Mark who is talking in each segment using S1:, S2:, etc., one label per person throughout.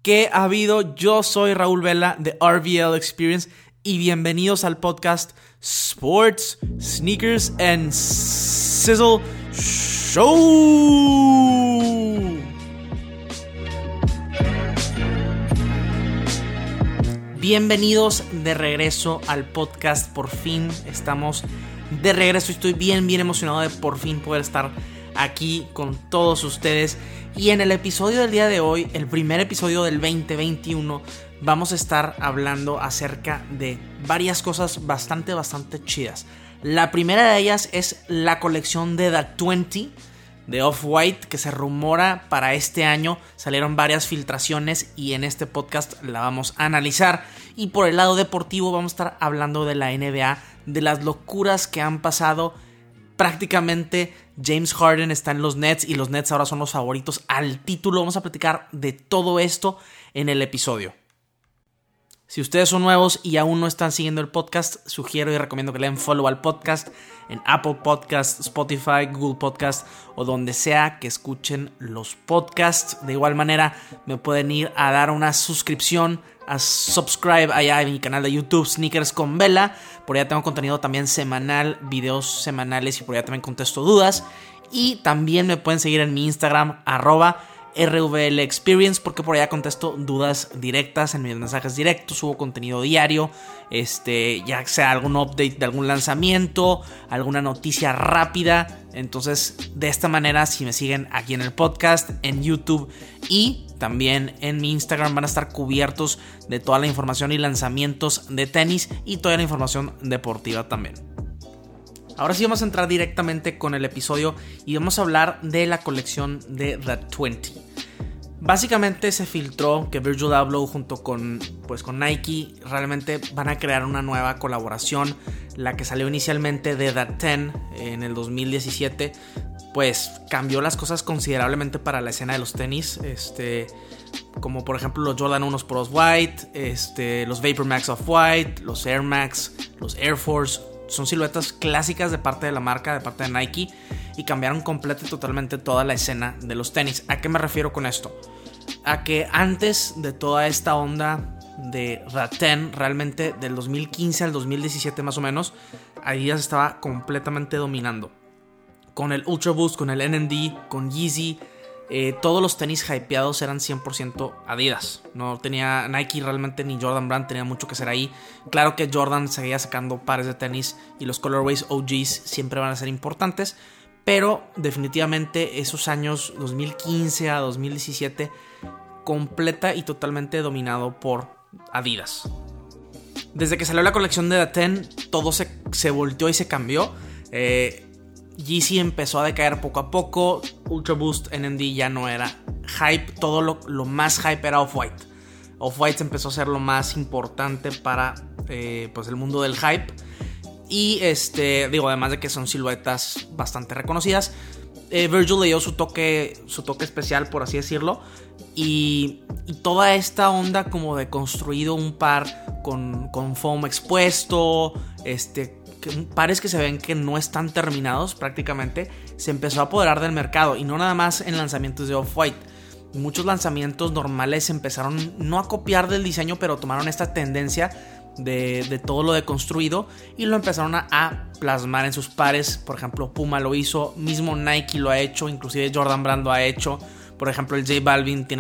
S1: ¿Qué ha habido? Yo soy Raúl Vela de RVL Experience y bienvenidos al podcast Sports, Sneakers and Sizzle Show. Bienvenidos de regreso al podcast. Por fin estamos de regreso. Estoy bien emocionado de por fin poder estar aquí con todos ustedes. Y en el episodio del día de hoy, el primer episodio del 2021, vamos a estar hablando acerca de varias cosas bastante chidas. La primera de ellas es la colección de The 20 de Off-White, que se rumora para este año. Salieron varias filtraciones y en este podcast la vamos a analizar. Y por el lado deportivo vamos a estar hablando de la NBA, de las locuras que han pasado. Prácticamente James Harden está en los Nets y los Nets ahora son los favoritos al título. Vamos a platicar de todo esto en el episodio. Si ustedes son nuevos y aún no están siguiendo el podcast, sugiero y recomiendo que le den follow al podcast en Apple Podcasts, Spotify, Google Podcasts o donde sea que escuchen los podcasts. De igual manera me pueden ir a dar una suscripción, a subscribe allá en mi canal de YouTube Sneakers con Vela. Por allá tengo contenido también semanal, videos semanales y por allá también contesto dudas. Y también me pueden seguir en mi Instagram @RVL Experience, porque por allá contesto dudas directas en mis mensajes directos, subo contenido diario, ya sea algún update de algún lanzamiento, alguna noticia rápida. Entonces, de esta manera, si me siguen aquí en el podcast, en YouTube y también en mi Instagram, van a estar cubiertos de toda la información y lanzamientos de tenis y toda la información deportiva también. Ahora sí vamos a entrar directamente con el episodio y vamos a hablar de la colección de The 20. Básicamente se filtró que Virgil Abloh junto con Nike realmente van a crear una nueva colaboración. La que salió inicialmente de The 10 en el 2017 pues cambió las cosas considerablemente para la escena de los tenis. Como por ejemplo los Jordan 1 por Off-White, los Vapor Max Off-White, los Air Max, los Air Force. Son siluetas clásicas de parte de la marca, de parte de Nike, y cambiaron completa y totalmente toda la escena de los tenis. ¿A qué me refiero con esto? A que antes de toda esta onda de The 10, realmente del 2015 al 2017 más o menos, Adidas estaba completamente dominando. Con el Ultra Boost, con el NMD, con Yeezy, todos los tenis hypeados eran 100% Adidas. No tenía Nike realmente ni Jordan Brand tenía mucho que hacer ahí. Claro que Jordan seguía sacando pares de tenis y los colorways OGs siempre van a ser importantes, pero definitivamente esos años 2015 a 2017 completa y totalmente dominado por Adidas. Desde que salió la colección de The 10 todo se volteó y se cambió. Yeezy empezó a decaer poco a poco. Ultra Boost NMD ya no era hype. Todo lo más hype era Off-White. Off-White empezó a ser lo más importante para el mundo del hype. Y además de que son siluetas bastante reconocidas, Virgil le dio su toque especial, por así decirlo. Y toda esta onda como de construido un par con foam expuesto, pares que se ven que no están terminados prácticamente, se empezó a apoderar del mercado. Y no nada más en lanzamientos de Off-White. Muchos lanzamientos normales empezaron no a copiar del diseño, pero tomaron esta tendencia de todo lo deconstruido y lo empezaron a plasmar en sus pares. Por ejemplo, Puma lo hizo, mismo Nike lo ha hecho, inclusive Jordan Brand lo ha hecho. Por ejemplo, el J Balvin tiene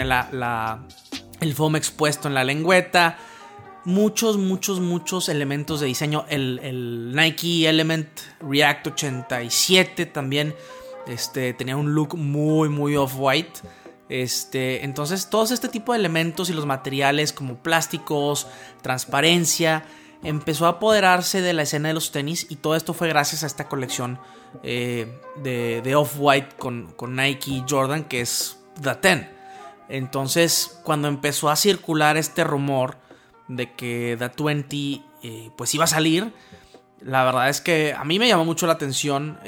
S1: el foam expuesto en la lengüeta. Muchos elementos de diseño. El Nike Element React 87 también tenía un look muy Off-White. Entonces todos este tipo de elementos y los materiales como plásticos, transparencia, empezó a apoderarse de la escena de los tenis. Y todo esto fue gracias a esta colección de Off-White con Nike y Jordan, que es The 10. Entonces cuando empezó a circular este rumor de que The 20 pues iba a salir, la verdad es que a mí me llamó mucho la atención,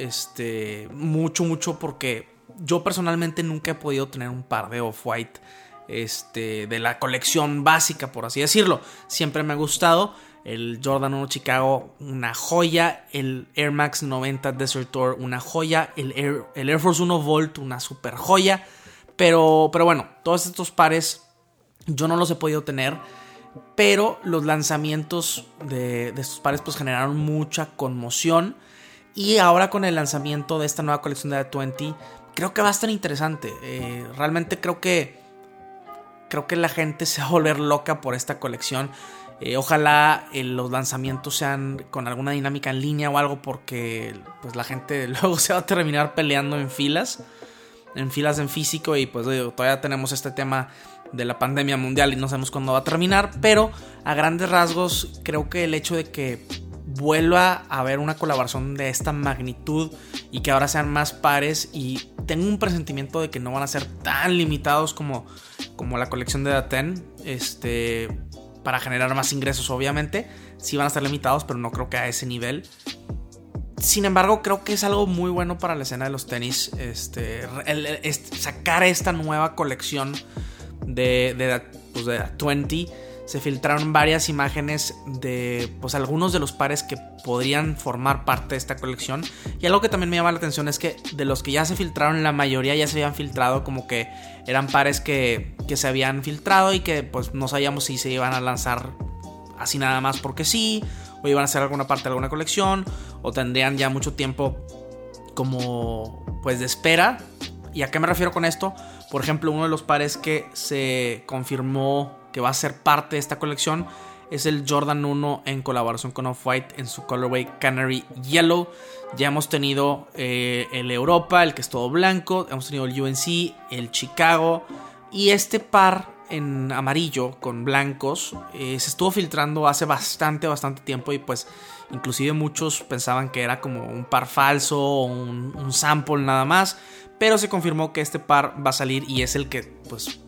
S1: mucho, porque yo personalmente nunca he podido tener un par de Off-White de la colección básica, por así decirlo. Siempre me ha gustado el Jordan 1 Chicago, una joya, el Air Max 90 Desert Tour, una joya, el Air Force 1 Volt, una super joya. Pero bueno, todos estos pares Yo no los he podido tener, pero los lanzamientos de estos pares pues generaron mucha conmoción. Y ahora con el lanzamiento de esta nueva colección de The 20, creo que va a estar interesante. Realmente creo que la gente se va a volver loca por esta colección. Ojalá los lanzamientos sean con alguna dinámica en línea o algo, porque pues la gente luego se va a terminar peleando en filas en físico. Y pues todavía tenemos este tema de la pandemia mundial y no sabemos cuándo va a terminar. Pero a grandes rasgos creo que el hecho de que vuelva a haber una colaboración de esta magnitud y que ahora sean más pares, y tengo un presentimiento de que no van a ser tan limitados como la colección de The 10, para generar más ingresos. Obviamente sí van a estar limitados, pero no creo que a ese nivel. Sin embargo, creo que es algo muy bueno para la escena de los tenis, sacar esta nueva colección de The 20. Se filtraron varias imágenes de pues algunos de los pares que podrían formar parte de esta colección. Y algo que también me llama la atención es que de los que ya se filtraron, la mayoría ya se habían filtrado, como que eran pares que se habían filtrado y que pues no sabíamos si se iban a lanzar así nada más porque sí, o iban a ser alguna parte de alguna colección, o tendrían ya mucho tiempo como pues de espera. ¿Y a qué me refiero con esto? Por ejemplo, uno de los pares que se confirmó que va a ser parte de esta colección es el Jordan 1 en colaboración con Off-White en su colorway Canary Yellow. Ya hemos tenido el Europa, el que es todo blanco, hemos tenido el UNC, el Chicago, y este par en amarillo con blancos se estuvo filtrando hace bastante tiempo, y pues inclusive muchos pensaban que era como un par falso o un sample nada más, pero se confirmó que este par va a salir y es el que pues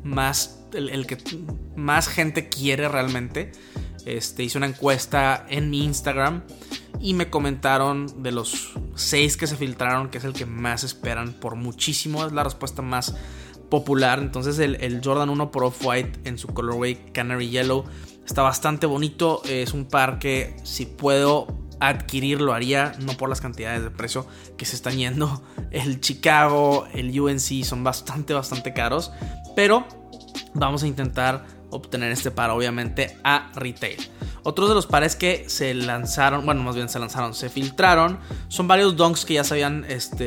S1: el que más gente quiere realmente. Hice una encuesta en mi Instagram y me comentaron de los 6 que se filtraron que es el que más esperan por muchísimo, es la respuesta más popular. Entonces el Jordan 1 por Off-White en su colorway Canary Yellow está bastante bonito. Es un par que si puedo adquirir lo haría, no por las cantidades de precio que se están yendo. El Chicago, el UNC son bastante caros, pero vamos a intentar obtener este par obviamente a retail. Otros de los pares que se lanzaron, se filtraron, son varios dunks que ya se habían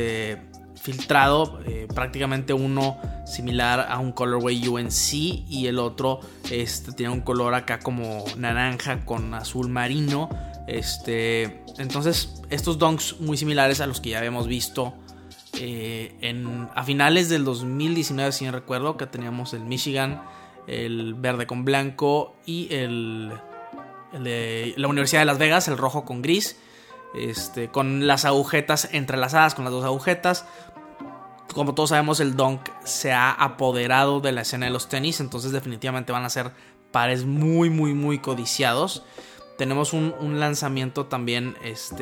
S1: filtrado, prácticamente uno similar a un colorway UNC y el otro tiene un color acá como naranja con azul marino. Entonces estos dunks muy similares a los que ya habíamos visto a finales del 2019, si no recuerdo, que teníamos el Michigan, el verde con blanco y el de la Universidad de Las Vegas, el rojo con gris, con las agujetas entrelazadas, con las dos agujetas. Como todos sabemos, el dunk se ha apoderado de la escena de los tenis, entonces definitivamente van a ser pares muy codiciados. Tenemos un lanzamiento también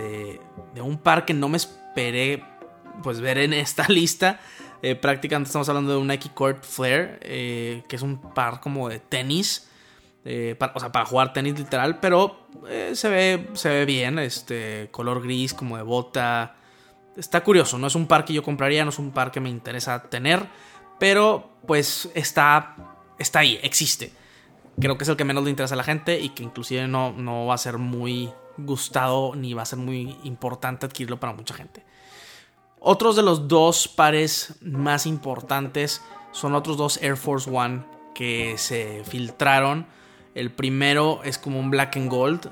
S1: de un par que no me esperé pues ver en esta lista. Prácticamente estamos hablando de un Nike Court Flare, que es un par como de tenis, para jugar tenis literal, pero se ve bien, color gris como de bota. Está curioso, no es un par que yo compraría, no es un par que me interesa tener, pero pues está ahí, existe. Creo que es el que menos le interesa a la gente y que inclusive no va a ser muy gustado ni va a ser muy importante adquirirlo para mucha gente. Otros de los dos pares más importantes son otros dos Air Force One que se filtraron. El primero es como un black and gold,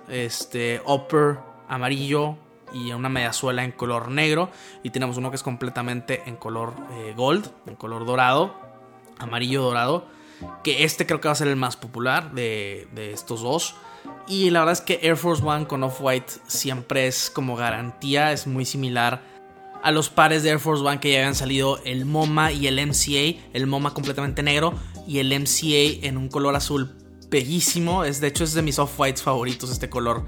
S1: upper amarillo y una mediasuela en color negro, y tenemos uno que es completamente en color gold, en color dorado, amarillo dorado, que creo que va a ser el más popular de estos dos. Y la verdad es que Air Force One con Off-White siempre es como garantía, es muy similar a los pares de Air Force One que ya habían salido, el MoMA y el MCA, el MoMA completamente negro y el MCA en un color azul bellísimo. De hecho es de mis Off-Whites favoritos este color,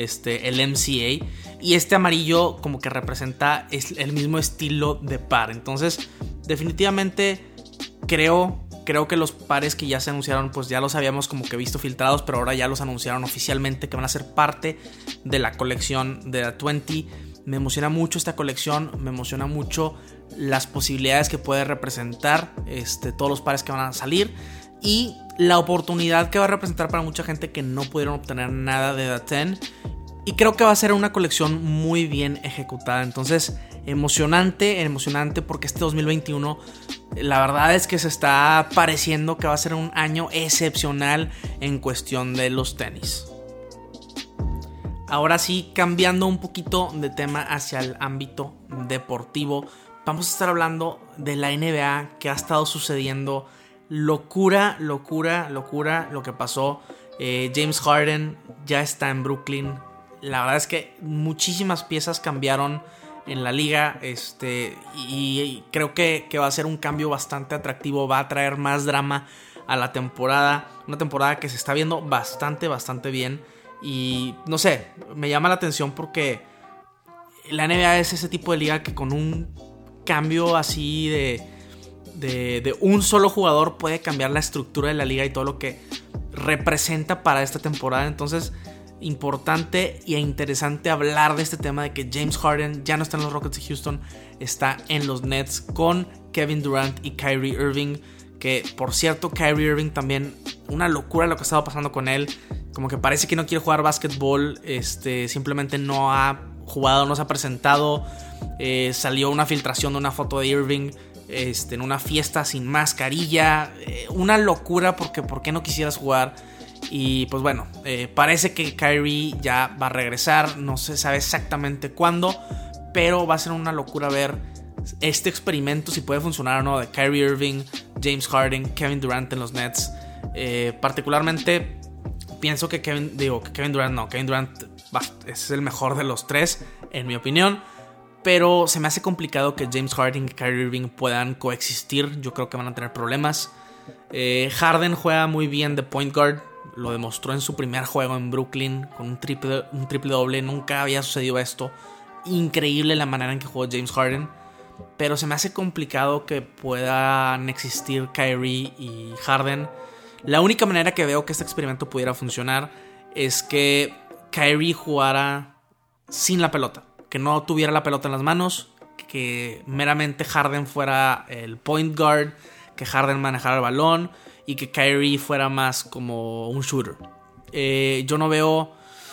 S1: el MCA, y este amarillo como que representa el mismo estilo de par. Entonces definitivamente creo que los pares que ya se anunciaron pues ya los habíamos como que visto filtrados, pero ahora ya los anunciaron oficialmente que van a ser parte de la colección de The 20. Me emociona mucho esta colección, me emociona mucho las posibilidades que puede representar todos los pares que van a salir. y la oportunidad que va a representar para mucha gente que no pudieron obtener nada de The 10. Y creo que va a ser una colección muy bien ejecutada. Entonces, emocionante porque este 2021 la verdad es que se está pareciendo que va a ser un año excepcional en cuestión de los tenis. Ahora sí, cambiando un poquito de tema hacia el ámbito deportivo, vamos a estar hablando de la NBA, que ha estado sucediendo locura lo que pasó. James Harden ya está en Brooklyn. La verdad es que muchísimas piezas cambiaron en la liga, y creo que va a ser un cambio bastante atractivo. Va a traer más drama a la temporada. Una temporada que se está viendo bastante bien. Y no sé, me llama la atención porque la NBA es ese tipo de liga que con un cambio así de un solo jugador puede cambiar la estructura de la liga y todo lo que representa para esta temporada. Entonces, importante e interesante hablar de este tema de que James Harden ya no está en los Rockets de Houston, está en los Nets con Kevin Durant y Kyrie Irving, que por cierto Kyrie Irving también, una locura lo que estaba pasando con él, como que parece que no quiere jugar básquetbol, simplemente no ha jugado, no se ha presentado. Salió una filtración de una foto de Irving en una fiesta sin mascarilla, una locura porque ¿por qué no quisieras jugar? Y pues bueno, parece que Kyrie ya va a regresar, no se sabe exactamente cuándo, pero va a ser una locura ver este experimento si puede funcionar o no de Kyrie Irving, James Harden, Kevin Durant en los Nets. Particularmente pienso que Kevin Durant es el mejor de los tres en mi opinión, pero se me hace complicado que James Harden y Kyrie Irving puedan coexistir. Yo creo que van a tener problemas. Harden juega muy bien de point guard, lo demostró en su primer juego en Brooklyn con un triple doble. Nunca había sucedido esto. Increíble la manera en que jugó James Harden, pero se me hace complicado que puedan existir Kyrie y Harden. La única manera que veo que este experimento pudiera funcionar es que Kyrie jugara sin la pelota, que no tuviera la pelota en las manos, que meramente Harden fuera el point guard, que Harden manejara el balón y que Kyrie fuera más como un shooter. Yo no veo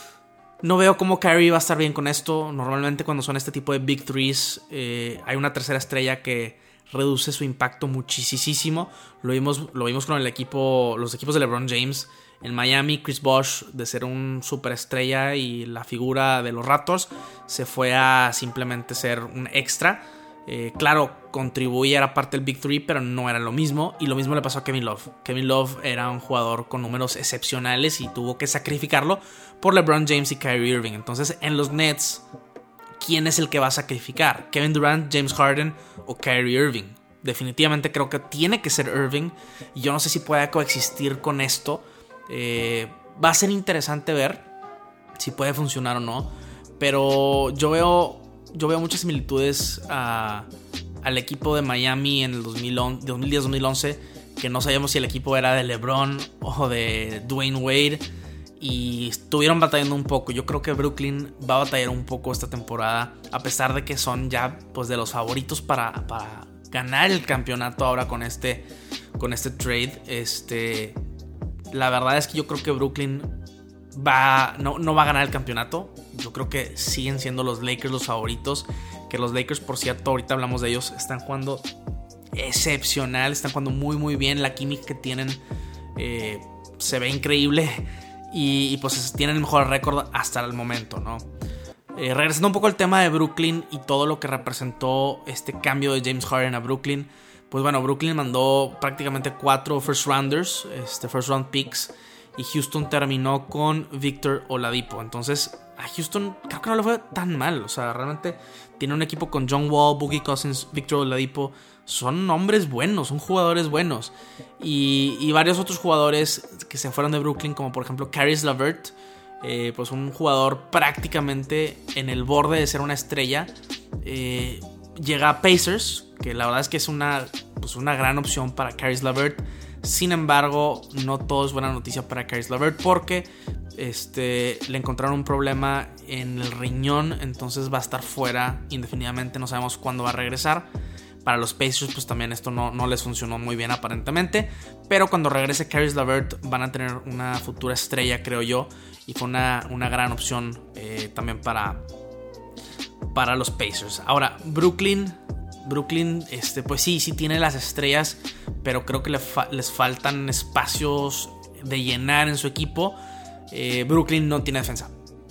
S1: cómo Kyrie va a estar bien con esto. Normalmente cuando son este tipo de Big Threes, hay una tercera estrella que reduce su impacto muchísimo. Lo vimos con los equipos de LeBron James. En Miami, Chris Bosh, de ser un superestrella y la figura de los Raptors, se fue a simplemente ser un extra. Claro, contribuía, era parte del Big Three, pero no era lo mismo. Y lo mismo le pasó a Kevin Love. Kevin Love era un jugador con números excepcionales y tuvo que sacrificarlo por LeBron James y Kyrie Irving. Entonces, en los Nets, ¿quién es el que va a sacrificar? ¿Kevin Durant, James Harden o Kyrie Irving? Definitivamente creo que tiene que ser Irving. Y yo no sé si pueda coexistir con esto. Va a ser interesante ver si puede funcionar o no. Pero yo veo muchas similitudes al equipo de Miami en el 2010-2011, que no sabíamos si el equipo era de LeBron o de Dwayne Wade, y estuvieron batallando un poco. Yo creo que Brooklyn va a batallar un poco esta temporada, a pesar de que son ya pues de los favoritos para ganar el campeonato ahora con este trade. La verdad es que yo creo que Brooklyn no va a ganar el campeonato. Yo creo que siguen siendo los Lakers los favoritos. Que los Lakers, por cierto, ahorita hablamos de ellos, están jugando excepcional, están jugando muy bien. La química que tienen se ve increíble. Y pues tienen el mejor récord hasta el momento, ¿no? Regresando un poco al tema de Brooklyn y todo lo que representó este cambio de James Harden a Brooklyn. Pues bueno, Brooklyn mandó prácticamente 4 first round picks, y Houston terminó con Victor Oladipo. Entonces a Houston creo que no le fue tan mal. O sea, realmente tiene un equipo con John Wall, Boogie Cousins, Victor Oladipo. Son hombres buenos, son jugadores buenos. Y varios otros jugadores que se fueron de Brooklyn, como por ejemplo Caris LeVert, pues un jugador prácticamente en el borde de ser una estrella. Llega a Pacers, que la verdad es que es una gran opción para Caris LeVert. Sin embargo, no todo es buena noticia para Caris LeVert, porque le encontraron un problema en el riñón. Entonces va a estar fuera indefinidamente. No sabemos cuándo va a regresar, Para los Pacers pues también esto no les funcionó muy bien aparentemente, pero cuando regrese Caris LeVert van a tener una futura estrella, creo yo, y fue una gran opción también para los Pacers. Ahora, Brooklyn, pues sí tiene las estrellas, pero creo que les faltan espacios de llenar en su equipo. Brooklyn no tiene defensa.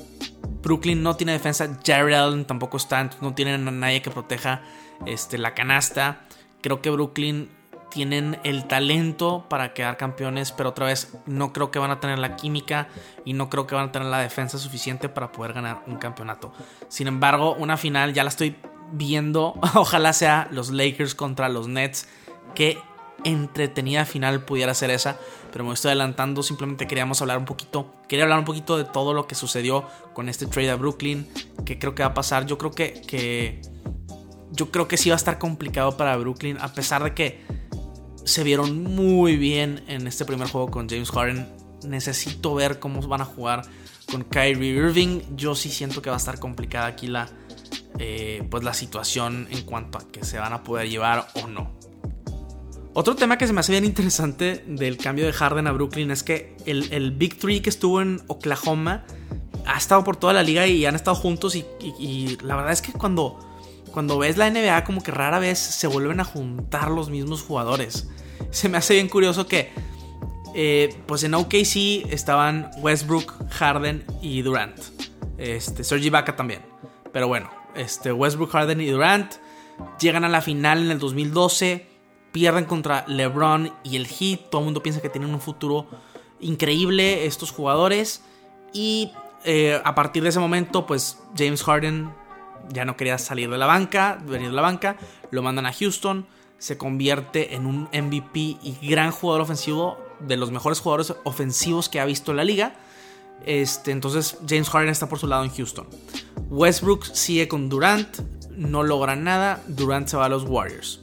S1: Jared Allen tampoco está, entonces no tienen a nadie que proteja la canasta. Creo que Brooklyn tienen el talento para quedar campeones, pero otra vez no creo que van a tener la química y no creo que van a tener la defensa suficiente para poder ganar un campeonato. Sin embargo, una final ya la estoy viendo. Ojalá sea los Lakers contra los Nets. Qué entretenida final pudiera ser esa, pero me estoy adelantando. Simplemente quería hablar un poquito de todo lo que sucedió con este trade a Brooklyn, que creo que va a pasar. Yo creo que sí va a estar complicado para Brooklyn, a pesar de que se vieron muy bien en este primer juego con James Harden. Necesito ver cómo van a jugar con Kyrie Irving. Yo sí siento que va a estar complicada aquí la situación en cuanto a que se van a poder llevar o no. Otro tema que se me hace bien interesante del cambio de Harden a Brooklyn es que el Big Three que estuvo en Oklahoma ha estado por toda la liga y han estado juntos y la verdad es que cuando ves la NBA como que rara vez se vuelven a juntar los mismos jugadores. Se me hace bien curioso que pues en OKC estaban Westbrook, Harden y Durant. Serge Ibaka también. Pero bueno, Westbrook, Harden y Durant llegan a la final en el 2012. Pierden contra LeBron y el Heat. Todo el mundo piensa que tienen un futuro increíble estos jugadores. Y a partir de ese momento pues James Harden ya no quería venir de la banca, lo mandan a Houston, se convierte en un MVP y gran jugador ofensivo, de los mejores jugadores ofensivos que ha visto la liga. Entonces James Harden está por su lado en Houston. Westbrook sigue con Durant, no logra nada, Durant se va a los Warriors.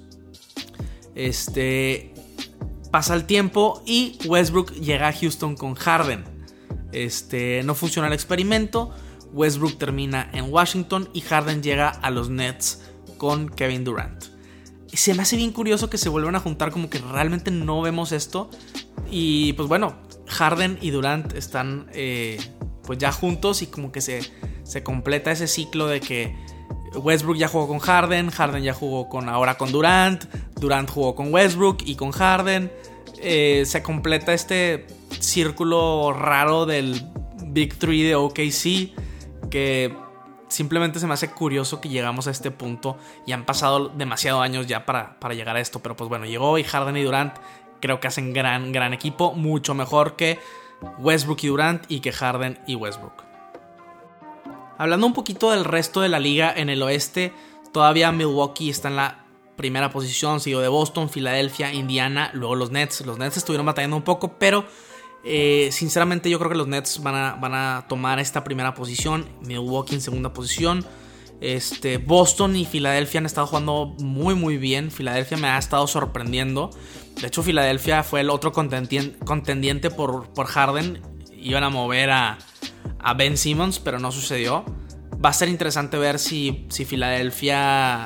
S1: Pasa el tiempo y Westbrook llega a Houston con Harden. No funciona el experimento. Westbrook termina en Washington y Harden llega a los Nets con Kevin Durant. Se me hace bien curioso que se vuelvan a juntar, como que realmente no vemos esto. Y pues bueno, Harden y Durant están pues ya juntos y como que se completa ese ciclo de que Westbrook ya jugó con Harden ya jugó ahora con Durant jugó con Westbrook y con Harden. Se completa este círculo raro del Big Three de OKC, que simplemente se me hace curioso que llegamos a este punto y han pasado demasiados años ya para llegar a esto, pero pues bueno, llegó y Harden y Durant creo que hacen gran equipo, mucho mejor que Westbrook y Durant y que Harden y Westbrook. Hablando un poquito del resto de la liga, en el oeste todavía Milwaukee está en la primera posición, seguido de Boston, Filadelfia, Indiana, luego los Nets. Los Nets estuvieron batallando un poco, pero sinceramente yo creo que los Nets van a tomar esta primera posición. Milwaukee en segunda posición. Boston y Filadelfia han estado jugando muy bien. Filadelfia me ha estado sorprendiendo. De hecho, Filadelfia fue el otro contendiente por Harden. Iban a mover a Ben Simmons, pero no sucedió. Va a ser interesante ver si Filadelfia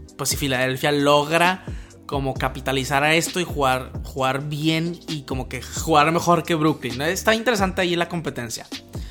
S1: logra como capitalizar a esto y jugar bien y como que jugar mejor que Brooklyn. Está interesante ahí la competencia.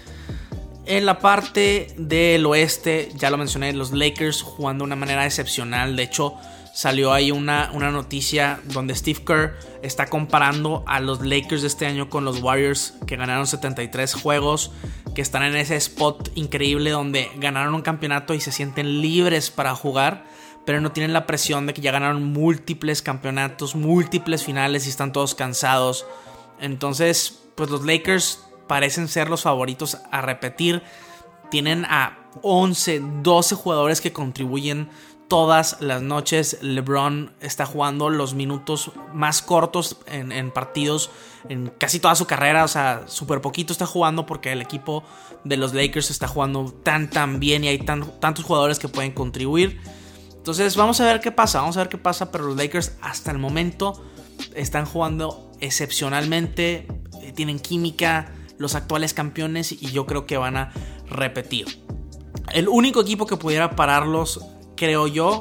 S1: En la parte del oeste, ya lo mencioné, los Lakers jugando de una manera excepcional. De hecho, salió ahí una noticia donde Steve Kerr está comparando a los Lakers de este año con los Warriors, que ganaron 73 juegos, que están en ese spot increíble donde ganaron un campeonato y se sienten libres para jugar, pero no tienen la presión de que ya ganaron múltiples campeonatos, múltiples finales y están todos cansados. Entonces, pues los Lakers parecen ser los favoritos a repetir. Tienen a 11, 12 jugadores que contribuyen todas las noches. LeBron está jugando los minutos más cortos en partidos en casi toda su carrera. O sea, súper poquito está jugando porque el equipo de los Lakers está jugando tan bien y hay tantos jugadores que pueden contribuir. Entonces vamos a ver qué pasa, pero los Lakers hasta el momento están jugando excepcionalmente, tienen química, los actuales campeones, y yo creo que van a repetir. El único equipo que pudiera pararlos, creo yo,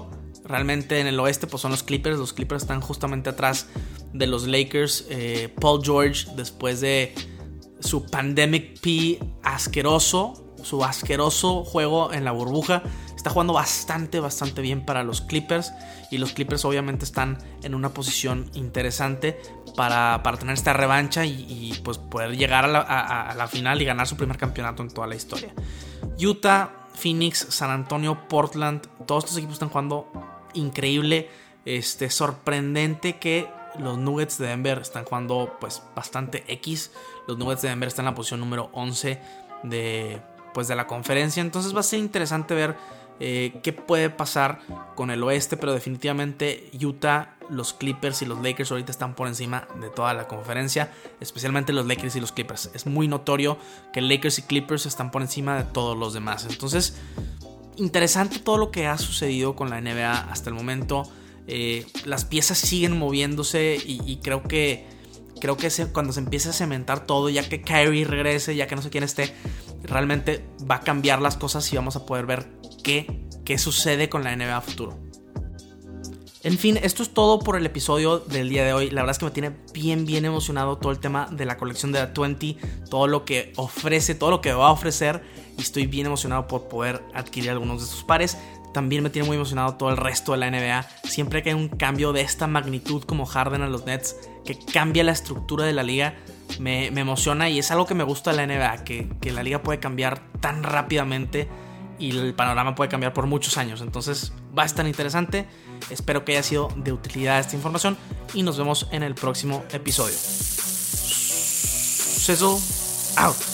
S1: Realmente en el oeste pues son los Clippers. Los Clippers están justamente atrás de los Lakers. Paul George, después de su Pandemic P asqueroso, su asqueroso juego en la burbuja, está jugando bastante bien para los Clippers. Y los Clippers obviamente están en una posición interesante para tener esta revancha y pues poder llegar a la final y ganar su primer campeonato en toda la historia. Utah, Phoenix, San Antonio, Portland, todos estos equipos están jugando increíble. Sorprendente que los Nuggets de Denver están jugando pues bastante X. Los Nuggets de Denver están en la posición número 11 de la conferencia. Entonces va a ser interesante ver qué puede pasar con el oeste, pero definitivamente Utah, los Clippers y los Lakers ahorita están por encima de toda la conferencia, especialmente los Lakers y los Clippers. Es muy notorio que Lakers y Clippers están por encima de todos los demás. Entonces, interesante todo lo que ha sucedido con la NBA hasta el momento. Las piezas siguen moviéndose y creo que cuando se empiece a cementar todo, ya que Kyrie regrese, ya que no sé quién esté, realmente va a cambiar las cosas y vamos a poder ver qué sucede con la NBA a futuro. En fin, esto es todo por el episodio del día de hoy. La verdad es que me tiene bien emocionado todo el tema de la colección de The 20, todo lo que ofrece, todo lo que va a ofrecer, y estoy bien emocionado por poder adquirir algunos de estos pares. También me tiene muy emocionado todo el resto de la NBA. Siempre que hay un cambio de esta magnitud como Harden a los Nets, que cambia la estructura de la liga, me emociona, y es algo que me gusta de la NBA, que la liga puede cambiar tan rápidamente y el panorama puede cambiar por muchos años. Entonces va a estar interesante. Espero que haya sido de utilidad esta información y nos vemos en el próximo episodio. Sizzle out.